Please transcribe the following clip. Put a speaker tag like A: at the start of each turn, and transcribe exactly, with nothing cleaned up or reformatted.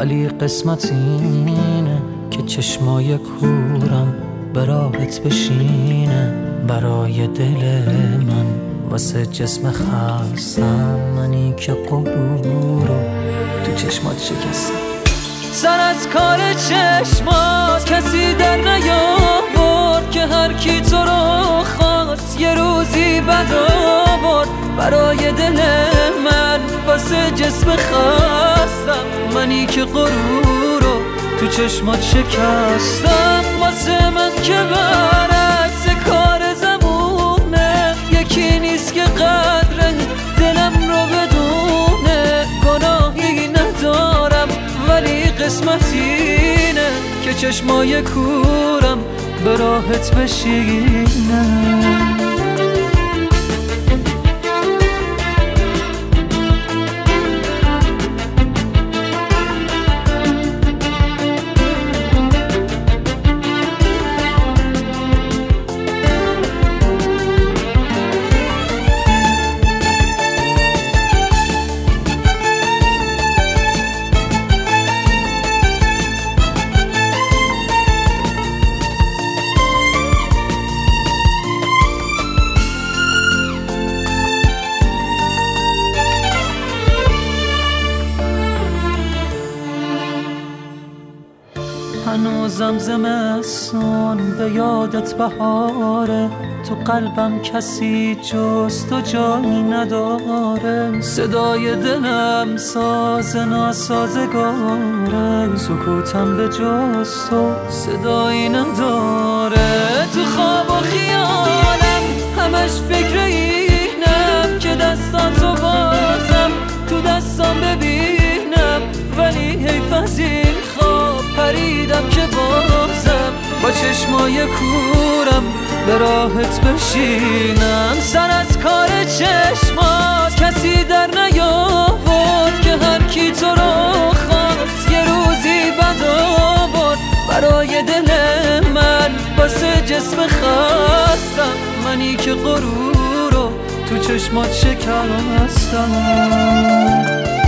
A: ولی قسمت اینه که چشمای کورم به راحت بشینه برای دل من، واسه جسم خستم منی که غرور رو تو چشمات شکستم. سر از کار چشمات کسی در نیاورد که هر کی تو رو خواست یه روزی بد آورد برای دل من، واسه جسم خستم منی که غرور رو تو چشمات شکستم. واسه من که برعکس کار زمونه، یکی نیست که قدر دلم رو بدونه. گناهی ندارم ولی قسمت اینه که چشمای کورم به راحت بشینه. هنوزم زمستون به یادت بهاره، تو قلبم کسی جز تو جایی نداره. صدای دلم ساز ناسازگاره، سکوتم به جز تو صدایی نداره. تو خواب و خیالم همش فکر اینم که دستاتو بازم تو دستام ببینم، ولی حیف از این خواب پریدم که بازم با چشمای کورم به راحت بشینم. سر از کار چشمات کسی در نیاورد که هر کی تو رو خواست یه روزی بد آورد برای دل من، واسه جسم خستم منی که غرور رو تو چشمات شکستم.